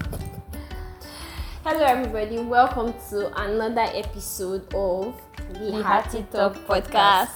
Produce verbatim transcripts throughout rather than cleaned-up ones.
Hello everybody, welcome to another episode of the, The Hearty Talk podcast.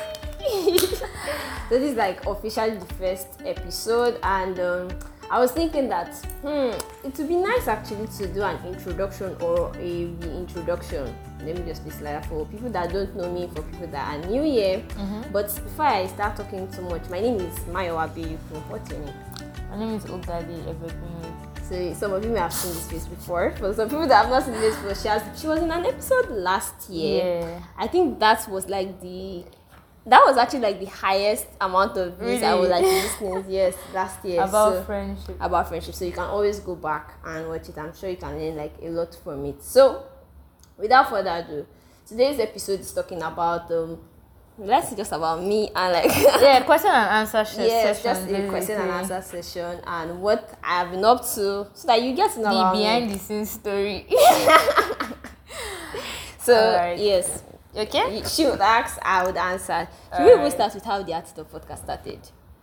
So this is like officially the first episode, and um, I was thinking that hmm, it would be nice actually to do an introduction or a reintroduction. Let me just be like for people that don't know me, for people that are new here. Mm-hmm. But before I start talking too much, my name is Mayowa Beyuku. What's your name? My name is Ogade Evergreen. So some of you may have seen this face before. For some people that have not seen this before, she has she was in an episode last year. Yeah. I think that was like the that was actually like the highest amount of views Really? I was like listening. Yes, last year. About so, friendship. about friendship. So you can always go back and watch it. I'm sure you can learn like a lot from it. So without further ado, today's episode is talking about um let's see just about me and like Yeah, question and answer sh- yes, session. just a basically. question and answer session and what I've been up to so that you get to know The about behind me. the scenes story. So Alright. yes, Okay? she would ask, I would answer. Should we even Alright. start with how the Hearty Talk podcast started?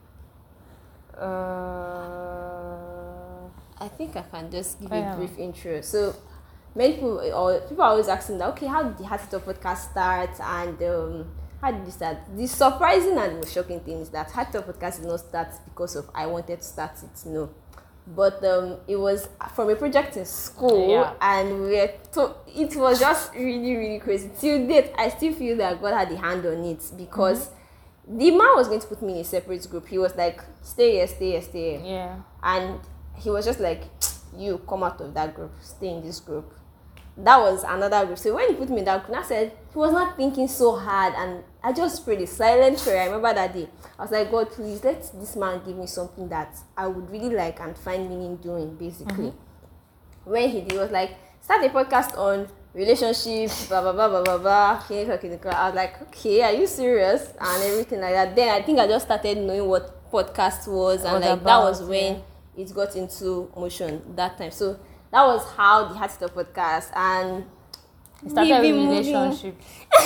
Uh, I think I can just give Yeah. a brief intro. So many people or people are always asking that, okay, how did the Hearty Talk podcast start, and um, how did you start? The surprising and most shocking thing is that Hearty Talk podcast did not start because of I wanted to start it. No. But um, it was from a project in school, Yeah. and we were to- it was just really, really crazy. Till date, I still feel that God had a hand on it because mm-hmm. the man was going to put me in a separate group. He was like, stay here, stay here, stay here. yeah. And he was just like, you come out of that group, stay in this group. That was another group. So when he put me in that group, I said, he was not thinking so hard, and I just prayed a silent prayer. I remember that day. I was like, God, please let this man give me something that I would really like and find meaning doing, basically. Mm-hmm. When he did, he was like, start a podcast on relationships, blah, blah, blah, blah, blah, blah. I was like, okay, are you serious? And everything like that. Then I think I just started knowing what podcast was, and What like about, that was when yeah. it got into motion that time. So that was how the Hearty Talk podcast, and It started we've with been moving- relationship.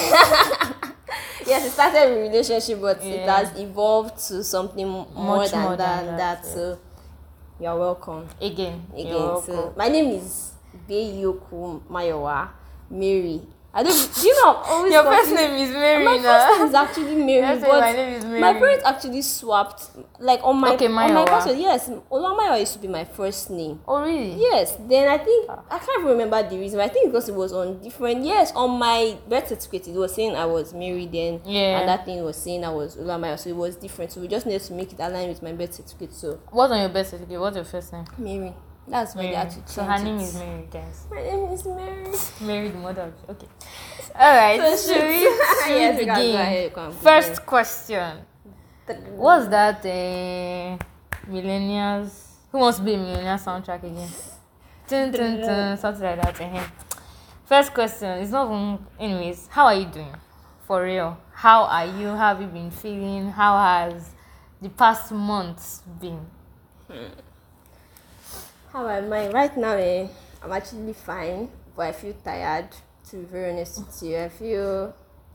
Yes, it started with relationship, but it Yeah. has evolved to something more Much than, more than than that. that, yeah. So you're welcome Again. again. You're So welcome. my name is Beyuku Mayowa Mary. I don't. Do you know? I'm always Your first confused. name is Mary My now. first name is actually Mary, Yes, but my name is Mary. my parents actually swapped. Like on my Okay, on my Mayowa. passport, yes, Olamayowa used to be my first name. Oh, really? Yes, then I think I can't even remember the reason. I think because it was on different. Yes, on my birth certificate it was saying I was Mary then, Yeah. and that thing was saying I was Olamayowa, so it was different. So we just needed to make it align with my birth certificate. So What's on your birth certificate? What's your first name? Mary, that's why they Mary. actually So changed her name it. is Mary, guys. My name is Mary. Mary, the mother of okay. All right. So should we, should yes, we you can go begin? ahead, you can First question. begin. What's that uh, millennials? Who wants to be a millionaire soundtrack again? Dun, dun, dun, something like that. uh First question. It's not even. Anyways, how are you doing? For real. How are you? How have you been feeling? How has the past months been? How am I right now? Eh, I'm actually fine, but I feel tired. To be very honest with you, I feel,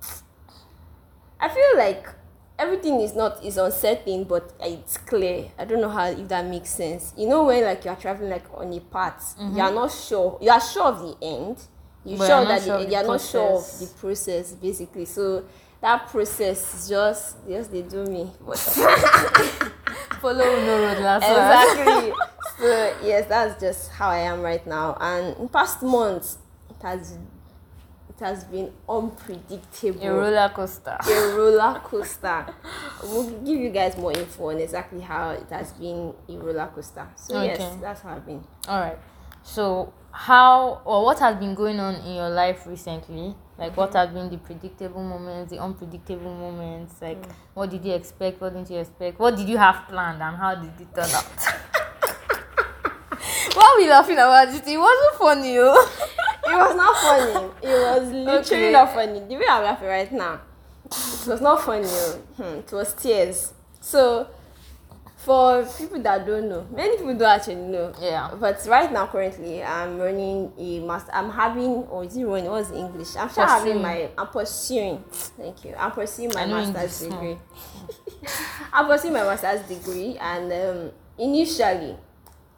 I feel like everything is not is uncertain, but it's clear. I don't know how if that makes sense. You know when like you are traveling like on a path, mm-hmm. you are not sure. You are sure of the end. You But sure you're not that sure the, of you are the not sure of process. the process, basically. So that process is just yes, they do me. But Follow no road last exactly. So yes, that's just how I am right now. And in past months, it has it has been unpredictable. A roller coaster. A roller coaster. We'll give you guys more info on exactly how it has been a roller coaster. So Okay. yes, that's how I've been. All right. So how or what has been going on in your life recently? Like what have been the predictable moments, the unpredictable moments? Like Mm. what did you expect? What didn't you expect? What did you have planned and how did it turn out? Why are we laughing about it? It wasn't funny. Oh. It was not funny. It was literally Okay. not funny. The way I'm laughing right now, it was not funny. oh. Hmm, it was tears. So, for people that don't know, many people don't actually know. Yeah. But right now, currently, I'm running a master. I'm having, or is it running? What's the English? I'm still having Pursuing. my. I'm pursuing. Thank you. I'm pursuing my I know master's English, degree. I'm pursuing my master's degree, and um, initially,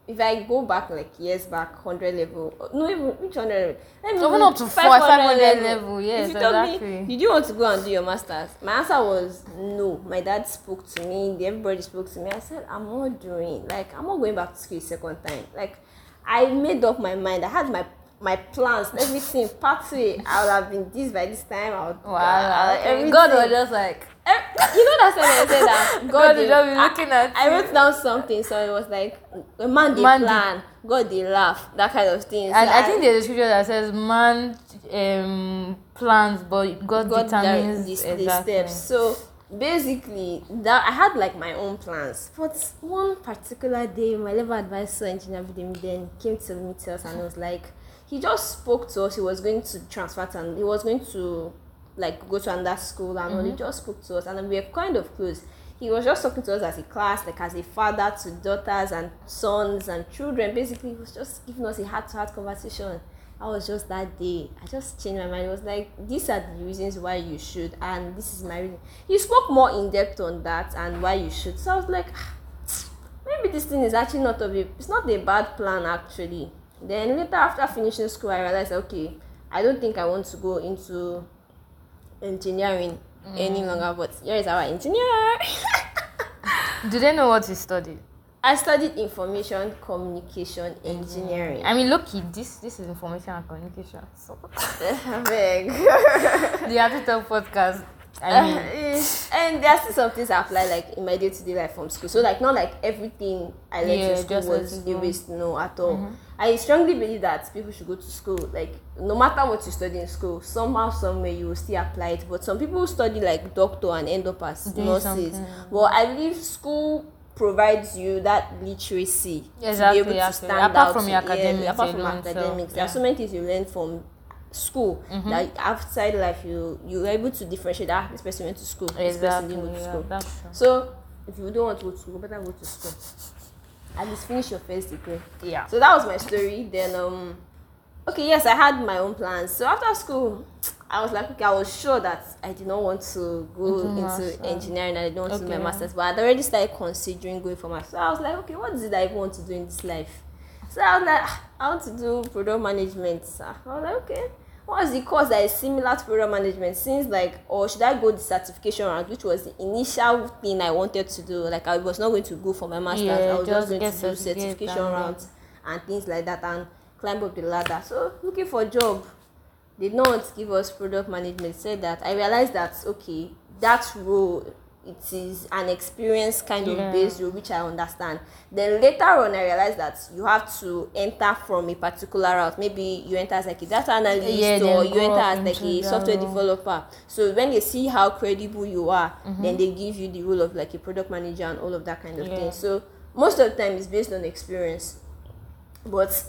if I go back like years back, hundred level, no even which hundred level, Even up to five hundred level, yes, if you told exactly. me, did you want to go and do your masters? My answer was no. My dad spoke to me. Everybody spoke to me. I said, I'm not doing. Like, I'm not going back to school a second time. Like, I made up my mind. I had my my plans, everything. Pathway. I would have been this by this time. I would. Wow. Uh, Okay. God was just like. You know that time I said that God, God dey will be looking I, at I you. wrote down something, so it was like a man dey Man dey- plan, God dey laugh, that kind of thing. And So I think there's a scripture that says man um, plans, but God, God determines the, the exactly. steps. So basically, that I had like my own plans. But one particular day, my level advisor, engineer Bidemi, then came to meet us and was like, he just spoke to us. He was going to transfer to, and he was going to like go to another school, and mm-hmm. he just spoke to us, and we were kind of close. He was just talking to us as a class, like as a father to daughters and sons and children. Basically, he was just giving us a heart-to-heart conversation. I was just that day, I just changed my mind. It was like, these are the reasons why you should, and this is my reason. He spoke more in depth on that and why you should. So I was like, maybe this thing is actually not of a, it's not a bad plan actually. Then later, after finishing school, I realized, okay, I don't think I want to go into engineering mm. any longer, but here is our engineer. Do they know what you studied? I studied information communication engineering. I mean, look, this this is information and communication. So big. The Attitude podcast. I mean, uh, and there are still some things I apply like in my day-to-day life from school. So like not like everything I learned yeah, in school just was a waste, no at all. Mm-hmm. I strongly believe that people should go to school. Like no matter what you study in school, somehow, somewhere you will still apply it. But some people study like doctor and end up as Doing nurses. something. Well, I believe school provides you that literacy exactly, to be able to actually. stand apart out. from your academics, yeah, apart from alone, academics, so, there yeah. are so many things you learn from school mm-hmm. that outside life you you're able to differentiate that ah, this person went to school, exactly, this person didn't go to yeah, school. That's true. So if you don't want to go to school, better go to school. At least finish your first degree. Yeah. So that was my story. Then um okay, yes, I had my own plans. So after school, I was like, okay, I was sure that I did not want to go into into master. engineering and I didn't want okay. to do my master's, but I'd already started considering going for master's. So I was like, okay, what is it I even want to do in this life? So I was like, I want to do product management. So I was like, okay, what is the course that is similar to product management? Since like, or should I go the certification route, which was the initial thing I wanted to do? Like I was not going to go for my master's. Yeah, I was just going to do certificate certification and route and things like that and climb up the ladder. So looking for a job. They did not give us product management. Said that I realized that okay, that role it is an experience kind yeah. of based role, which I understand. Then later on, I realized that you have to enter from a particular route. Maybe you enter as like a data analyst yeah, or you enter as like a that software role. developer. So when they see how credible you are, mm-hmm. then they give you the role of like a product manager and all of that kind of yeah. thing. So most of the time, it's based on experience, but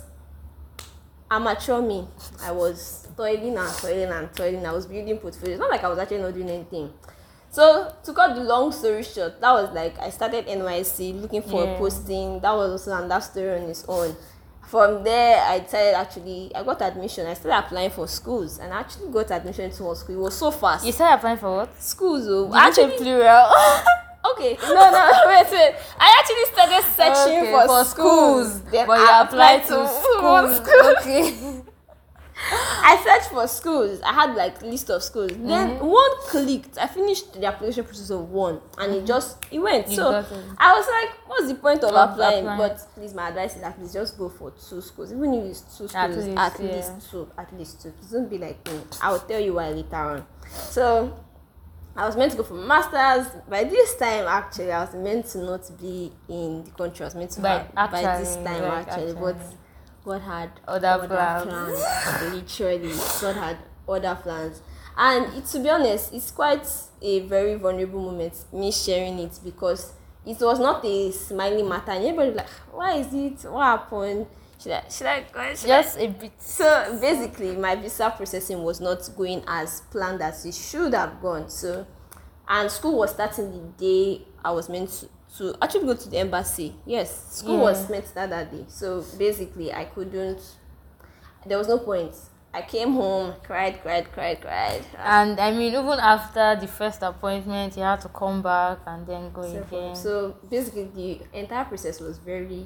amateur me, I was toiling and toiling and toiling. I was building portfolios. Not like I was actually not doing anything. So to cut the long story short, that was like I started N Y S C looking for yeah. a posting. That was also another story on its own. From there, I decided actually I got admission. I started applying for schools and I actually got admission to one school. It was so fast. You started applying for what? Schools. Oh, Did you say plural? Okay, no, no, wait, wait. I actually started searching okay, for, for schools. schools. Then but you I applied applied to to schools. Okay. I searched for schools. I had like list of schools. Mm-hmm. Then one clicked. I finished the application process of one, and mm-hmm. it just it went. You so got it. I was like, "What's the point of Of applying? applying. But please, my advice is at least just go for two schools. Even if it's two schools, At at least, least, yeah. two. At least two. Don't be like me. I will tell you why later on. So I was meant to go for masters. By this time, actually, I was meant to not be in the country. I was meant to By have, by this actually, time like actually, actually. but God had Other plans. plans. Literally, God had other plans. And it, to be honest, it's quite a very vulnerable moment, me sharing it, because it was not a smiling matter. And everybody was like, why is it? What happened? Should I, should I go? Should Just I? a bit. So basically, my visa processing was not going as planned as it should have gone. So, and school was starting the day I was meant to, to actually go to the embassy. Yes, school yeah. was meant to start that day. So basically, I couldn't. There was no point. I came home, cried, cried, cried, cried. And I mean, even after the first appointment, you had to come back and then go So, again. so basically, the entire process was very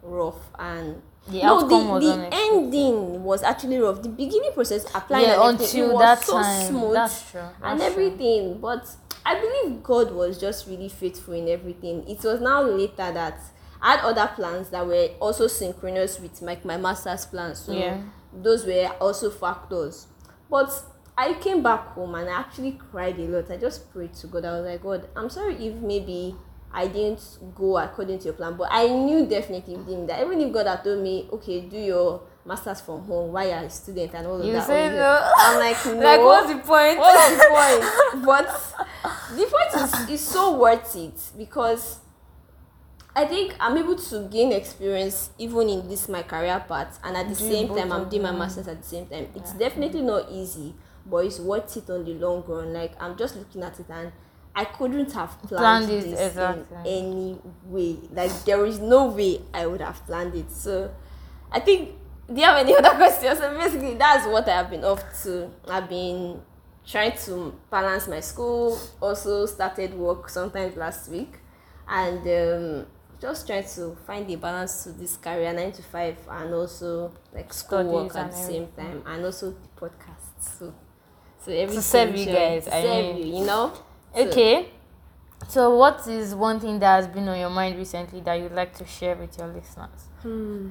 rough, and The no, outcome the, was the unexpected. ending was actually rough. The beginning process, applying Yeah, and everything, it until was that so time. smooth That's true. and That's true. everything. But I believe God was just really faithful in everything. It was now later that I had other plans that were also synchronous with my, my master's plans. So Yeah. those were also factors. But I came back home and I actually cried a lot. I just prayed to God. I was like, God, I'm sorry if maybe I didn't go according to your plan, but I knew definitely within that even if God had told me, okay, do your masters from home while you're a student and all of You that, say all of no. it, I'm like, no. Like, what's the point? What's the point? But the point is, is so worth it because I think I'm able to gain experience even in this my career path, and at the Doing same both time I'm of doing my them. masters at the same time. It's Yeah. definitely not easy, but it's worth it on the long run. Like, I'm just looking at it and I couldn't have planned, Planned it, this exactly. in any way. Like, there is no way I would have planned it. So I think, do you have any other questions? So basically that's what I have been up to. I've been trying to balance my school, also started work sometimes last week, and um, just trying to find a balance to this career nine to five and also like school work Studies at the and same time, and also the podcast. So so everything serve you should- guys, to I serve mean. you, you know. So, Okay. So, what is one thing that has been on your mind recently that you'd like to share with your listeners? Hmm.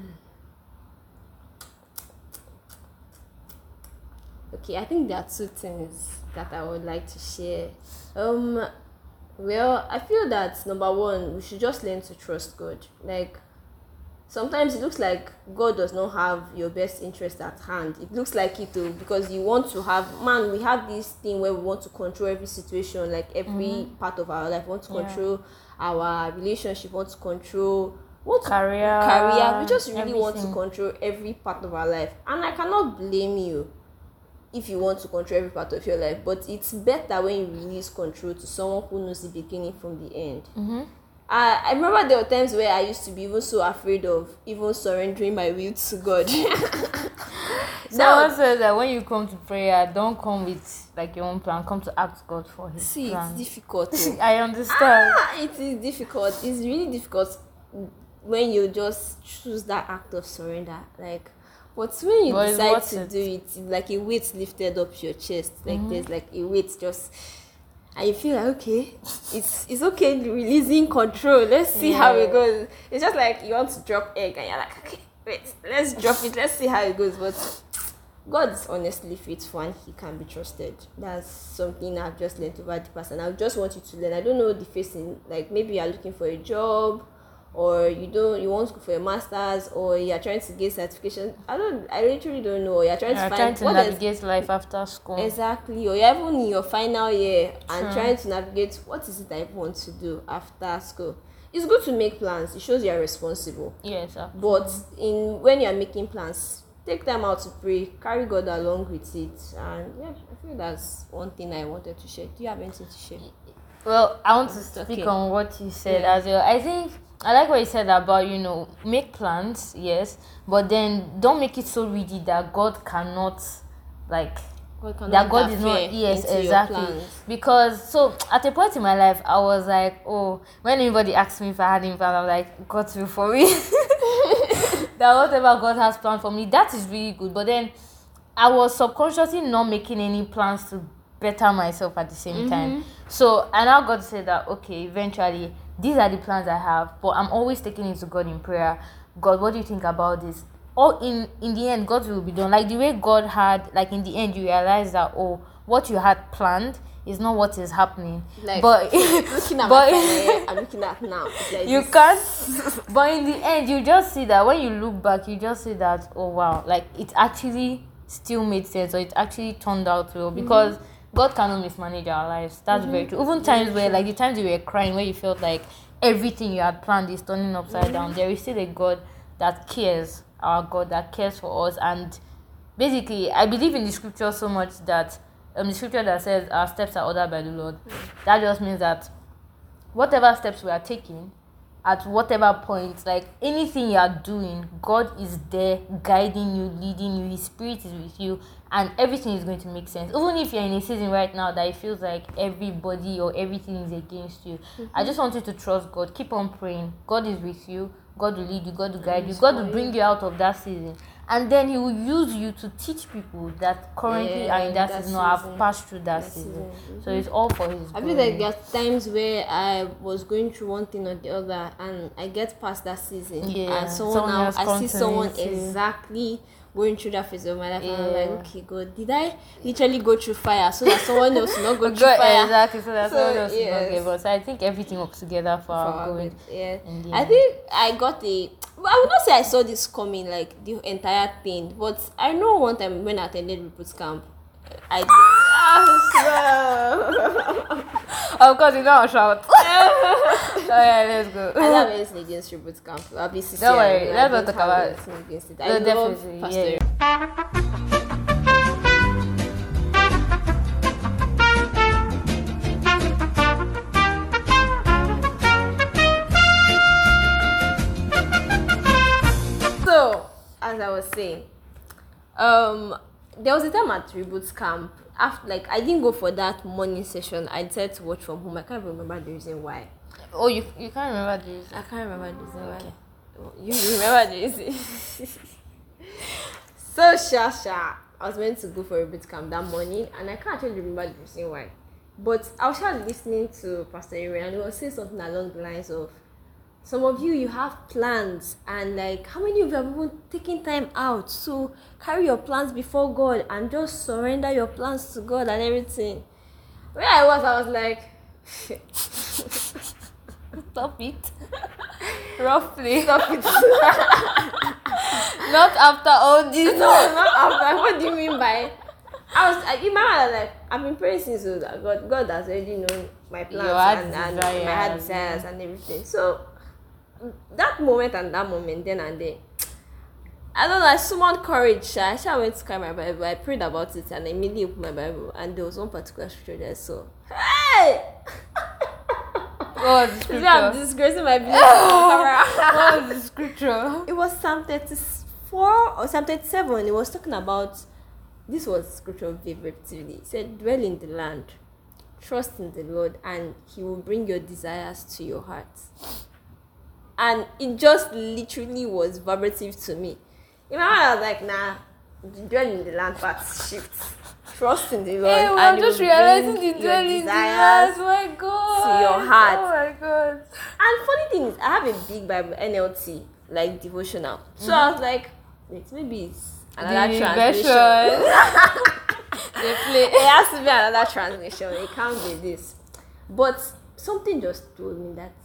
Okay, I think there are two things that I would like to share. Um, well, I feel that number one, we should just learn to trust God. Like, sometimes it looks like God does not have your best interest at hand. It looks like it too, because you want to have, man, we have this thing where we want to control every situation, like every Mm-hmm. part of our life. We want to Yeah. control our relationship, want to control want to, Career, career. We just really want to everything. control every part of our life. And I cannot blame you if you want to control every part of your life, but it's better when you release control to someone who knows the beginning from the end. Mm-hmm. I, I remember there were times where I used to be even so afraid of even surrendering my will to God. Someone says that when you come to prayer, don't come with like your own plan. Come to ask God for His See, plan. it's difficult. oh. I understand. Ah, it is difficult. It's really difficult when you just choose that act of surrender. Like, but when you But it's decide worth to it. do it, it's like a weight lifted up your chest. Like Mhm. there's like a weight just, and you feel like okay, it's it's okay releasing control. Let's see how it Yeah. goes. It's just like you want to drop egg and you're like okay, wait, let's drop it. Let's see how it goes. But God is honestly faithful and He can be trusted. That's something I've just learned over the past, and I just want you to learn. I don't know the facing, like maybe you're looking for a job, or you don't, you want to go for a master's, or you're trying to get certification. I don't, I literally don't know. You're trying You're to trying find to what is navigate life after school. exactly, or you're even in your final year and True. trying to navigate what is it I want to do after school. It's good to make plans. It shows you're responsible. Yes, sir. But in when you're making plans, take time out to pray, carry God along with it, and yeah, I feel that's one thing I wanted to share. Do you have anything to share? Well, I want to It's speak okay. on what you said Yeah. as well. I think I like what you said about, you know, make plans, yes, but then don't make it so rigid that God cannot, like, God cannot that God is not, interfere yes, into your exactly. plans. Because, so, at a point in my life, I was like, oh, when anybody asked me if I had any plan, I'm like, God's will for me. That whatever God has planned for me, that is really good. But then, I was subconsciously not making any plans to better myself at the same time. So, and now God said that, okay, eventually, these are the plans I have, but I'm always taking it to God in prayer. God, what do you think about this? Or in, in the end, God will be done. Like the way God had, like in the end, you realize that, oh, what you had planned is not what is happening. Like, but looking at but- my career, I'm looking at now. It's like you this. can't, but in the end, you just see that when you look back, you just see that, oh wow, like it actually still made sense, or it actually turned out well, because God cannot mismanage our lives. That's very true. Even times where, like the times you were crying, where you felt like everything you had planned is turning upside down, there is still a God that cares, our God that cares for us. And basically, I believe in the scripture so much that um, the scripture that says our steps are ordered by the Lord. That just means that whatever steps we are taking at whatever point, like anything you are doing, God is there guiding you, leading you. His spirit is with you, and everything is going to make sense. Even if you're in a season right now that it feels like everybody or everything is against you, mm-hmm. I just want you to trust God. Keep on praying. God is with you. God will lead you. God will guide you. God will bring you out of that season. And then he will use you to teach people that currently yeah, are in that, that season or have passed through that, that season. season. Mm-hmm. So it's all for his I glory. feel like there are times where I was going through one thing or the other and I get past that season. Yeah. And someone, someone now, I see someone exactly going through that phase of my life, yeah. and I'm like, okay, God, did I literally go through fire so that someone else will not go through fire? Exactly, so that so, someone else yes. will not get but so I think everything works together for, for our good. Yeah, I think I got a. But I would not say I saw this coming, like the entire thing. But I know one time when I attended Reboot Camp, I. Of course, you know I'll shout. Oh yeah, let's go. I have anything against Reboot Camp. I'll be sincere. Don't worry, let's not talk about it. Against it. I no, love Pastor. Yeah. So, as I was saying, um, there was a time at Reboot Camp. After, like, I didn't go for that morning session. I decided to watch from home. I can't remember the reason why. Oh, you you can't remember the reason? I can't remember the reason okay. why. You remember the reason? So, sha sha. I was meant to go for a boot camp that morning, and I can't actually remember the reason why. But I was just listening to Pastor Aaron, and he was saying something along the lines of, some of you, you have plans, and like, how many of you have even taken time out to carry your plans before God and just surrender your plans to God and everything? Where I was, I was like, stop it. Roughly. Stop it. Not after all this. No, not after. What do you mean by? I was, I, in my mind, I was like, I've been praying since so that God, God has already known my plans and, and my heart desires and everything. So, that moment and that moment, then and there, I don't know, I summoned courage. I actually went to carry my Bible. I prayed about it and I immediately opened my Bible, and there was one particular scripture there. So, hey! What was the scripture? I'm disgracing my belief on camera. What was the scripture? It was Psalm thirty-four or Psalm thirty-seven. It was talking about, this was scripture vividly. It said, dwell in the land, trust in the Lord, and he will bring your desires to your heart. And it just literally was vibrative to me. In my mind, I was like, nah, dwell in the land part shifts. Trust in the Lord. Hey, well, and I'm just realizing the dwell in the land. Oh my God. To your heart. Oh my God. And funny thing is, I have a big Bible, N L T, like devotional. So mm-hmm. I was like, wait, maybe it's another the translation. They play. It has to be another translation. It can't be this. But something just told me that,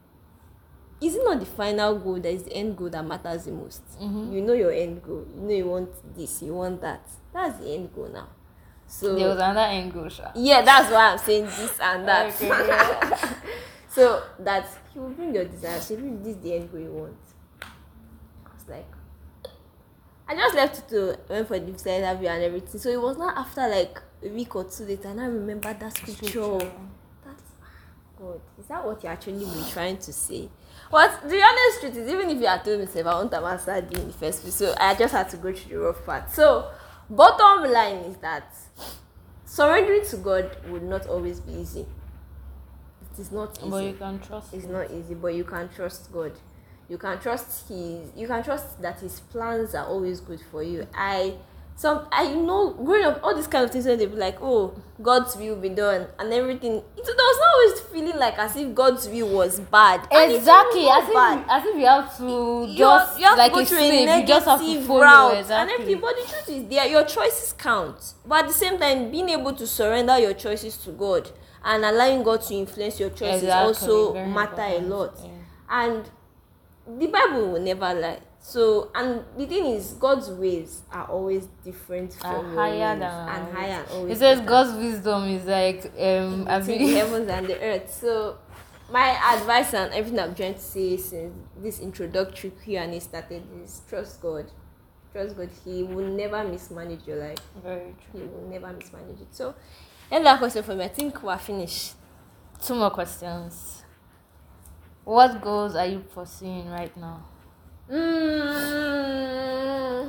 is it not the final goal that is the end goal that matters the most? Mm-hmm. You know your end goal. You know you want this, you want that. That's the end goal now. So there was another end goal, sha. Yeah, that's why I'm saying this and that. Okay, yeah. So that he will bring your desires. If this is the end goal you want. I was like, I just left it to went for the visa interview and everything. So it was not after like a week or two later, and I remember that scripture. That's God. Is that what you actually been trying to say? What the honest truth is, even if you had told me, I won't have answered you in the first place. So I just had to go through the rough part. So bottom line is that surrendering to God would not always be easy. It is not easy. But you can trust. It's not easy, but you can trust God. You can trust his. You can trust that his plans are always good for you. I. Some I know growing up, all these kind of things, when they be like, oh, God's will be done and everything. It was not always feeling like as if God's will was bad. Exactly, as if bad. as if you have to you just you have like to go a through slave, a you just have to follow route exactly. And everything. But the truth is, there your choices count. But at the same time, being able to surrender your choices to God and allowing God to influence your choices exactly. also Very matter important. a lot. Yeah. And the Bible will never lie. So, and the thing is, God's ways are always different from your ways, and higher and always. It says better. God's wisdom is like um between the heavens and the earth. So, my advice and everything I'm trying to say since this introductory Q and A started is trust God. Trust God. He will never mismanage your life. Very true. He will never mismanage it. So, another question for me. I think we're finished. Two more questions. What goals are you pursuing right now? Mm.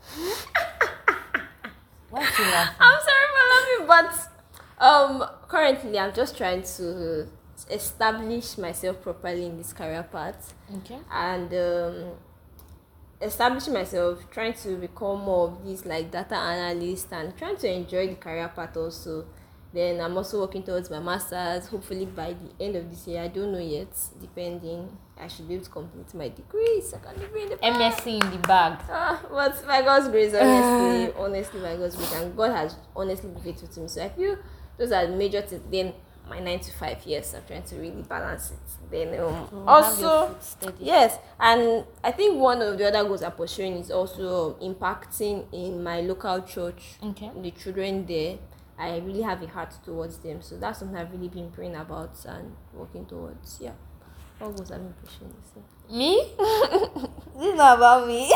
Why are you laughing? I'm sorry for laughing, but um, currently I'm just trying to establish myself properly in this career path, Okay. and um, establishing myself, trying to become more of this like data analyst, and trying to enjoy the career path also. Then I'm also working towards my masters. Hopefully by the end of this year, I don't know yet. Depending, I should be able to complete my degree. Second degree in the M S C in the bag. Ah, but by God's grace, honestly, honestly, by God's grace, and God has honestly been faithful to me. So I feel those are the major things. Then my nine to five years, I'm trying to really balance it. Then um, So have your also, foot steady. yes, and I think one of the other goals I'm pursuing is also impacting in my local church. Okay. The children there, I really have a heart towards them. So that's something I've really been praying about and working towards. Yeah, what goals I've been pushing this year. Me? This is not about me.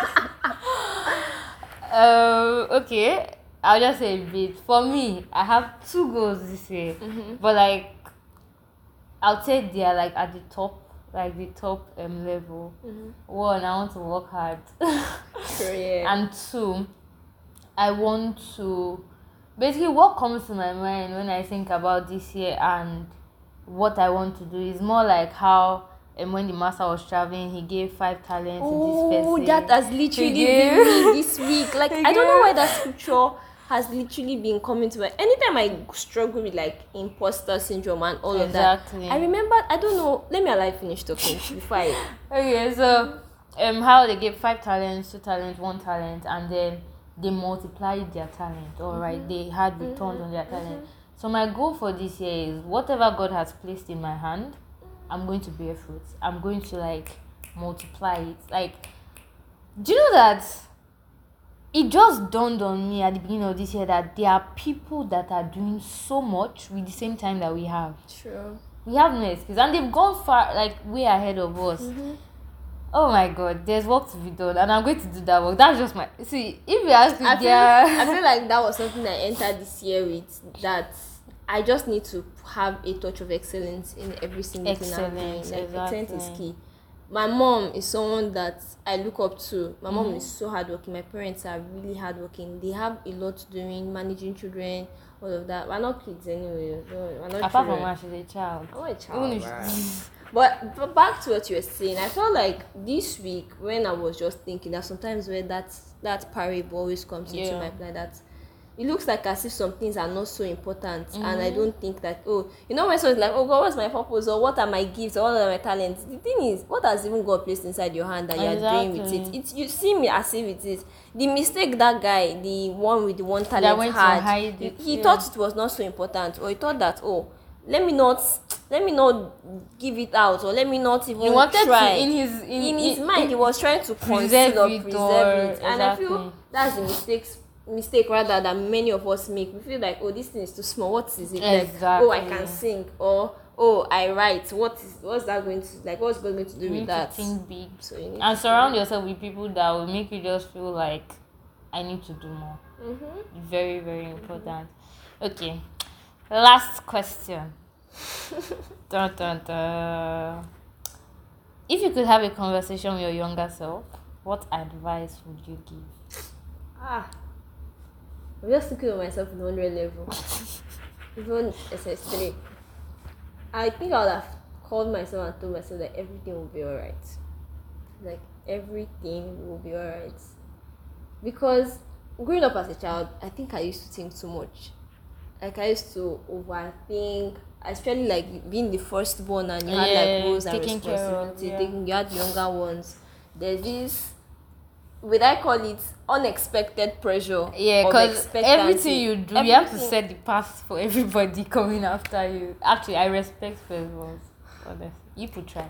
um, okay. I'll just say a bit. For me, I have two goals this year. Mm-hmm. But like, I'll say they are like at the top, like the top um, level. Mm-hmm. One, I want to work hard. Sure, yeah. And two, I want to basically what comes to my mind when I think about this year and what I want to do is more like how and when the master was traveling, he gave five talents Oh, to this person. that has literally He been gave- me this week. Like, He I don't know why gave- that scripture has literally been coming to my. Anytime I struggle with like imposter syndrome and all Exactly. of that, I remember. I don't know. Let me allow you finish talking before I. Okay, so um, how they gave five talents, two talents, one talent, and then they multiplied their talent. All right, Mm-hmm. they had returns on their talent. So my goal for this year is whatever God has placed in my hand, I'm going to bear fruit. I'm going to like multiply it. Like, do you know that it just dawned on me at the beginning of this year that there are people that are doing so much with the same time that we have. True. We have no excuse, and they've gone far, like way ahead of us. Mm-hmm. Oh my God, there's work to be done, and I'm going to do that work. That's just my see. If you ask me, I feel, there, I feel like that was something I entered this year with. That I just need to have a touch of excellence in every single thing I'm doing. Excellence, Like, excellence is exactly. key. My mom is someone that I look up to. My mom Mhm. is so hardworking. My parents are really hardworking. They have a lot doing, managing children, all of that. We're not kids anyway. No, we're not apart children. from her, she's a child. I'm not a Even child. if right? she- But, but back to what you were saying, I felt like this week when I was just thinking that sometimes where that that parable always comes into Yeah. my mind, that it looks like as if some things are not so important, and I Mhm. don't think that, oh, you know, when someone's like, oh God, what's my purpose, or what are my gifts, or what are my talents? The thing is, what has even God placed inside your hand that you are doing with it? Exactly. It's you see me as if it is the mistake that guy, the one with the one That talent went to had. hide He, it, he yeah. thought it was not so important, or he thought that, oh, let me not let me not give it out, or let me not even He wanted try. to in his in, in his in- mind, he was trying to preserve conceal or it preserve or- it, and I feel exactly. that's the mistakes mistake rather that many of us make. We feel like, oh, this thing is too small. What is it? Like, oh, I Exactly. can sing, or oh, I write. What is what's that going to like? What's God going to do You with need that? to think big So you need and to surround yourself with people that will make you just feel like I need to do more. Mm-hmm. Very, very important. Okay, last question. dun, dun, dun. If you could have a conversation with your younger self, what advice would you give? Ah, I'm just looking at myself in hundred level, even S S three. I think I would have called myself and told myself that everything will be alright. Like everything will be alright. Because growing up as a child, I think I used to think too much. Like I used to overthink, especially like being the firstborn and you had Yeah, like roles and taking care of, responsibility. yeah. Taking you had younger ones. There's this, would I call it unexpected pressure? Yeah, of because expectancy. everything you do, you have to Everything- set the path for everybody coming after you. Actually, I respect firstborns. Honestly, you could try.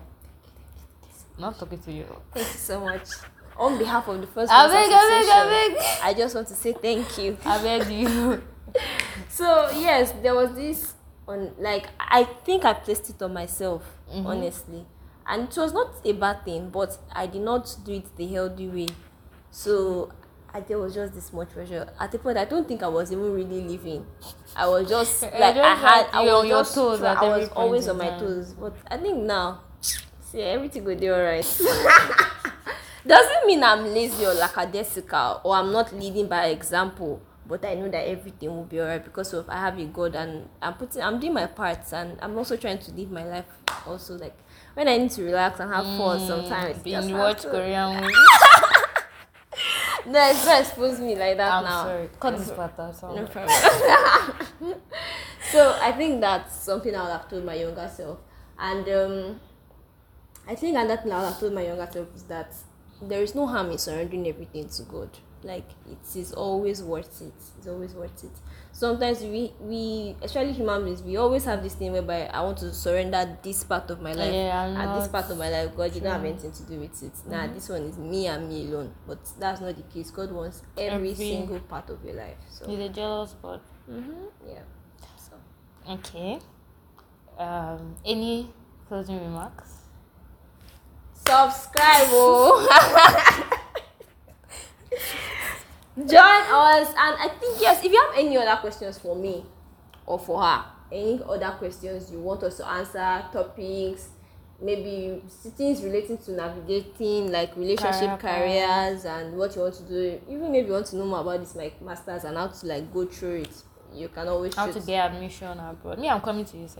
Not talking to you. Thank you so much. On behalf of the first I Boss beg, I beg, Association, I beg. I just want to say thank you. I beg you. So yes, there was this on like I think I placed it on myself, Mhm. honestly, and it was not a bad thing, but I did not do it the healthy way. So I, there was just this much pressure. At the point, I don't think I was even really living. I was just You're like just I had. like I you're was on your just toes try- at I every was point always in on my time. toes. But I think now, see, everything will do alright. Doesn't mean I'm lazy or lackadaisical or I'm not leading by example. But I know that everything will be alright because of I have a God and I'm putting. I'm doing my parts and I'm also trying to live my life. Also, like when I need to relax and have fun, sometimes Binge just have watch to- Korean movies. No, it's not expose me like that I'm now. sorry. Cut this part out. No sorry. problem. So I think that's something I would have told my younger self. And um, I think another thing I would have told my younger self is that there is no harm in surrendering everything to God. Like it is always worth it. It's always worth it. Sometimes we, we especially human beings, we always have this thing whereby I want to surrender this part of my life. Yeah, I'm and this not part of my life, God, you don't have sure. anything to do with it. Nah, this one is me and me alone. But that's not the case. God wants every, Every- single part of your life. So He's a jealous God. mm-hmm, yeah. So Okay. Um, any closing remarks? subscribe, oh. Join us, and I think yes. If you have any other questions for me or for her, any other questions you want us to answer, topics, maybe things relating to navigating like relationship Career careers and what you want to do, even maybe you want to know more about this like masters and how to like go through it, you can always How shoot. to get admission abroad? Me, I'm coming to you, sir.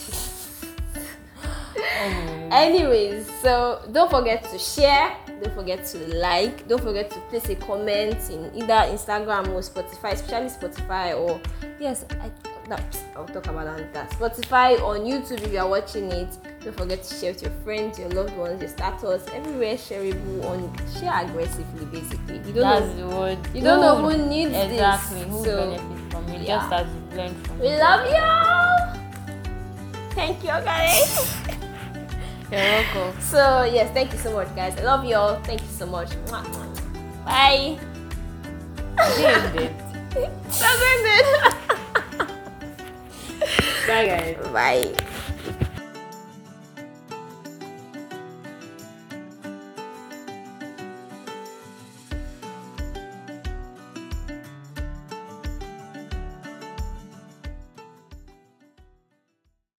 Anyways. Anyways, so don't forget to share, don't forget to like, don't forget to place a comment in either Instagram or Spotify, especially Spotify, or yes, I no, I'll talk about that later. Spotify, on YouTube if you are watching it. Don't forget to share with your friends, your loved ones, your status, everywhere shareable. On share aggressively, basically. You don't That's know, the word. you don't know who needs exactly this. who So benefits from it. yeah. Just as you learn from we it. love you. Thank you, guys. You're welcome. So yes, thank you so much, guys. I love you all. Thank you so much. Mwah, mwah. Bye. End it. That's it. Bye, guys. Bye.